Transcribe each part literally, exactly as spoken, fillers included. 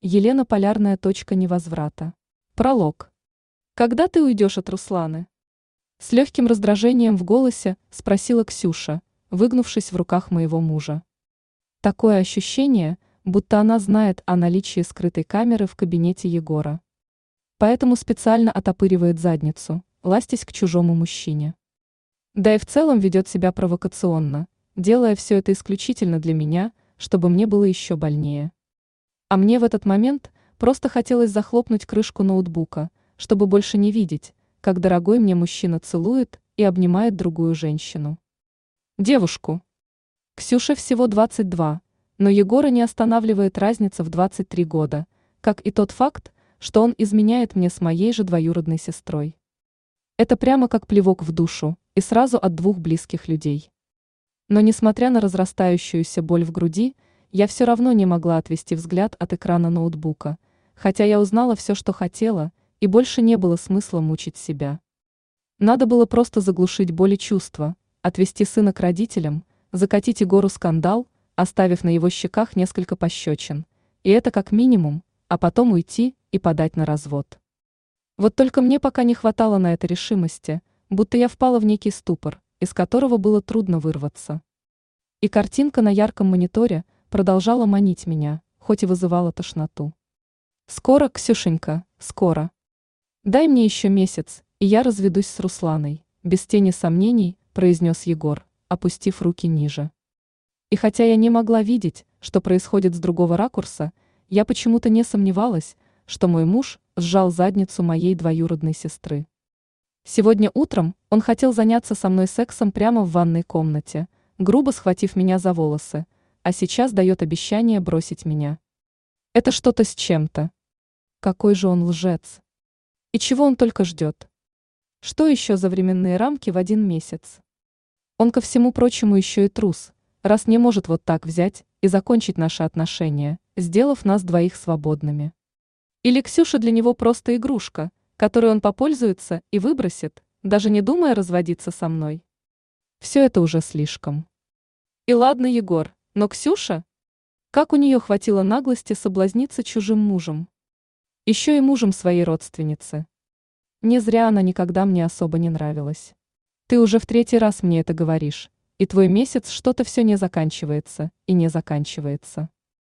Елена Полярная. Точка невозврата. Пролог. Когда ты уйдешь от Русланы? С легким раздражением в голосе спросила Ксюша, выгнувшись в руках моего мужа. Такое ощущение, будто она знает о наличии скрытой камеры в кабинете Егора. Поэтому специально отопыривает задницу, ластясь к чужому мужчине. Да и в целом ведет себя провокационно, делая все это исключительно для меня, чтобы мне было еще больнее. А мне в этот момент просто хотелось захлопнуть крышку ноутбука, чтобы больше не видеть, как дорогой мне мужчина целует и обнимает другую женщину. Девушку. Ксюше всего двадцать два, но Егора не останавливает разница в двадцать три года, как и тот факт, что он изменяет мне с моей же двоюродной сестрой. Это прямо как плевок в душу, и сразу от двух близких людей. Но несмотря на разрастающуюся боль в груди, я все равно не могла отвести взгляд от экрана ноутбука, хотя я узнала все, что хотела, и больше не было смысла мучить себя. Надо было просто заглушить боль и чувства, отвести сына к родителям, закатить Егору скандал, оставив на его щеках несколько пощечин, и это как минимум, а потом уйти и подать на развод. Вот только мне пока не хватало на это решимости, будто я впала в некий ступор, из которого было трудно вырваться. И картинка на ярком мониторе продолжала манить меня, хоть и вызывала тошноту. «Скоро, Ксюшенька, скоро. Дай мне еще месяц, и я разведусь с Русланой», без тени сомнений произнес Егор, опустив руки ниже. И хотя я не могла видеть, что происходит с другого ракурса, я почему-то не сомневалась, что мой муж сжал задницу моей двоюродной сестры. Сегодня утром он хотел заняться со мной сексом прямо в ванной комнате, грубо схватив меня за волосы, а сейчас дает обещание бросить меня. Это что-то с чем-то. Какой же он лжец. И чего он только ждет? Что еще за временные рамки в один месяц? Он ко всему прочему еще и трус, раз не может вот так взять и закончить наши отношения, сделав нас двоих свободными. Или Ксюша для него просто игрушка, которой он попользуется и выбросит, даже не думая разводиться со мной. Все это уже слишком. И ладно, Егор, но Ксюша? Как у нее хватило наглости соблазниться чужим мужем? Еще и мужем своей родственницы. Не зря она никогда мне особо не нравилась. Ты уже в третий раз мне это говоришь, и твой месяц что-то все не заканчивается и не заканчивается.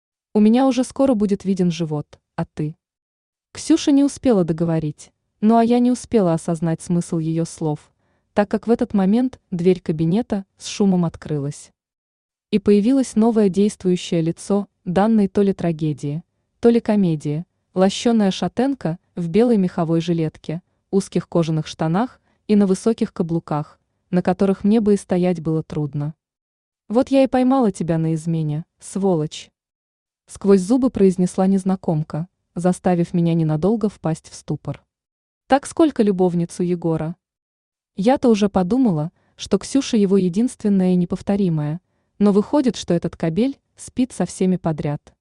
У меня уже скоро будет виден живот, а ты? Ксюша не успела договорить, ну а я не успела осознать смысл ее слов, так как в этот момент дверь кабинета с шумом открылась. И появилось новое действующее лицо данной то ли трагедии, то ли комедии, лощеная шатенка в белой меховой жилетке, узких кожаных штанах и на высоких каблуках, на которых мне бы и стоять было трудно. «Вот я и поймала тебя на измене, сволочь!» Сквозь зубы произнесла незнакомка, заставив меня ненадолго впасть в ступор. Так сколько любовницу Егора? Я-то уже подумала, что Ксюша его единственная и неповторимая, но выходит, что этот кобель спит со всеми подряд.